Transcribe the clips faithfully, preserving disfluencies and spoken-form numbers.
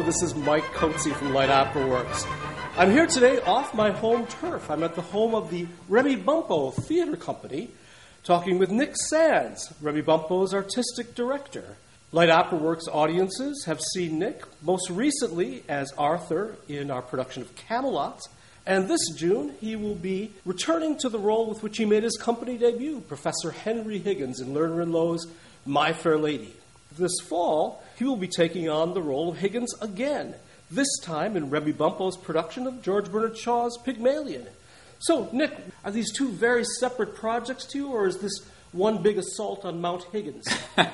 Hello, this is Mike Coetzee from Light Opera Works. I'm here today off my home turf. I'm at the home of the Remy Bumpo Theater Company, talking with Nick Sands, Remy Bumpo's artistic director. Light Opera Works audiences have seen Nick most recently as Arthur in our production of Camelot, and this June he will be returning to the role with which he made his company debut, Professor Henry Higgins in Lerner and Loewe's My Fair Lady. This fall, he will be taking on the role of Higgins again, this time in Remy Bumpo's production of George Bernard Shaw's Pygmalion. So, Nick, are these two very separate projects to you, or is this one big assault on Mount Higgins?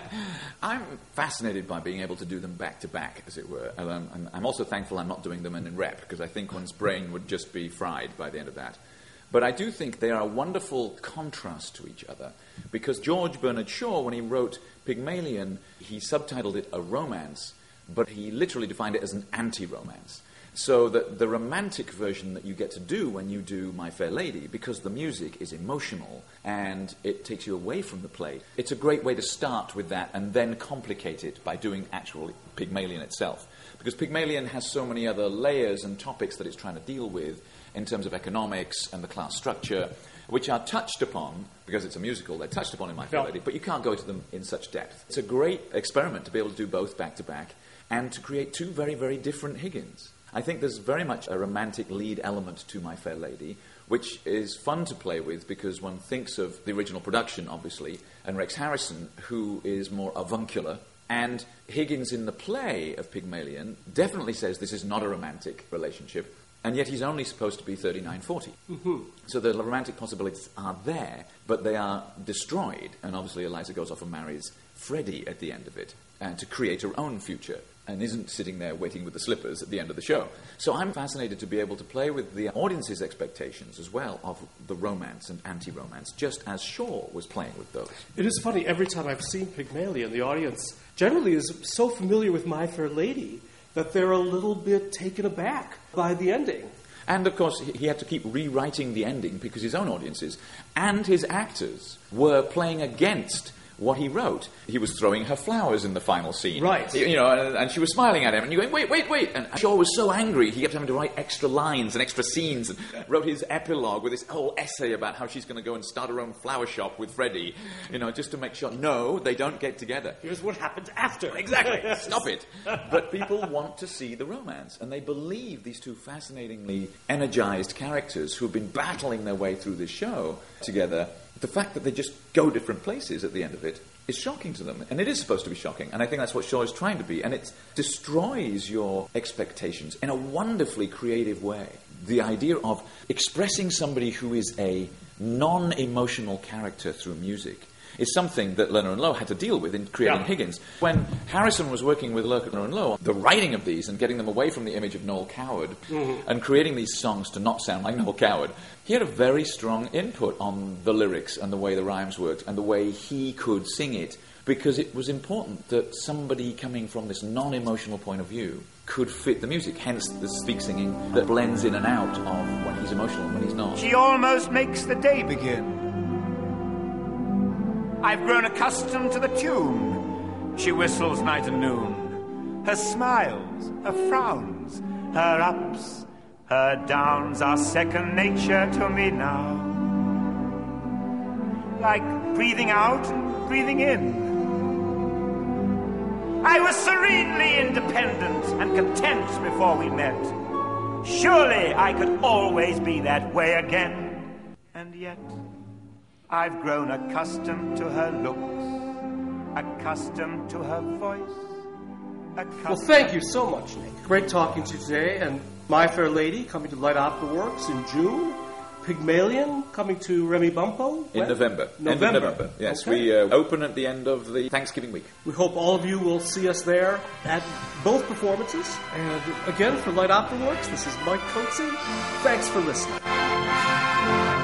I'm fascinated by being able to do them back to back, as it were. And I'm, and I'm also thankful I'm not doing them in, in rep, because I think one's brain would just be fried by the end of that. But I do think they are a wonderful contrast to each other, because George Bernard Shaw, when he wrote Pygmalion, he subtitled it a romance, but he literally defined it as an anti-romance. So that the romantic version that you get to do when you do My Fair Lady, because the music is emotional and it takes you away from the play, it's a great way to start with that and then complicate it by doing actual Pygmalion itself. Because Pygmalion has so many other layers and topics that it's trying to deal with in terms of economics and the class structure, which are touched upon, because it's a musical, they're touched upon in My Fair Lady, but you can't go to them in such depth. It's a great experiment to be able to do both back-to-back and to create two very, very different Higgins. I think there's very much a romantic lead element to My Fair Lady, which is fun to play with because one thinks of the original production, obviously, and Rex Harrison, who is more avuncular. And Higgins in the play of Pygmalion definitely says this is not a romantic relationship, and yet he's only supposed to be thirty-nine, forty. Mm-hmm. So the romantic possibilities are there, but they are destroyed. And obviously Eliza goes off and marries Freddie at the end of it, and to create her own future, and isn't sitting there waiting with the slippers at the end of the show. So I'm fascinated to be able to play with the audience's expectations as well of the romance and anti-romance, just as Shaw was playing with those. It is funny, every time I've seen Pygmalion, the audience generally is so familiar with My Fair Lady that they're a little bit taken aback by the ending. And, of course, he had to keep rewriting the ending because his own audiences and his actors were playing against what he wrote. He was throwing her flowers in the final scene. Right. You know, and, and she was smiling at him, and you're going, wait, wait, wait. And Shaw was so angry, he kept having to write extra lines and extra scenes, and wrote his epilogue with this whole essay about how she's going to go and start her own flower shop with Freddie, you know, just to make sure, no, they don't get together. Here's what happens after. Exactly. Stop it. But people want to see the romance, and they believe these two fascinatingly energized characters who have been battling their way through this show together. The fact that they just go different places at the end of it is shocking to them. And it is supposed to be shocking. And I think that's what Shaw is trying to be. And it destroys your expectations in a wonderfully creative way. The idea of expressing somebody who is a non-emotional character through music is something that Lerner and Loewe had to deal with in creating yeah. Higgins. When Harrison was working with Lerner and Loewe, the writing of these and getting them away from the image of Noel Coward mm-hmm. and creating these songs to not sound like Noel Coward, he had a very strong input on the lyrics and the way the rhymes worked and the way he could sing it, because it was important that somebody coming from this non-emotional point of view could fit the music, hence the speak singing that blends in and out of when he's emotional and when he's not. She almost makes the day begin. I've grown accustomed to the tune. She whistles night and noon. Her smiles, her frowns, her ups, her downs are second nature to me now. Like breathing out and breathing in. I was serenely independent and content before we met. Surely I could always be that way again. And yet I've grown accustomed to her looks, accustomed to her voice. Accustomed. Well, thank you so much, Nick. Great talking to you today. And My Fair Lady coming to Light Opera Works in June. Pygmalion coming to Remy Bumpo in when? November. November. End of November. Yes, okay. We uh, open at the end of the Thanksgiving week. We hope all of you will see us there at both performances. And again, for Light Opera Works, this is Mike Coetzee. Thanks for listening.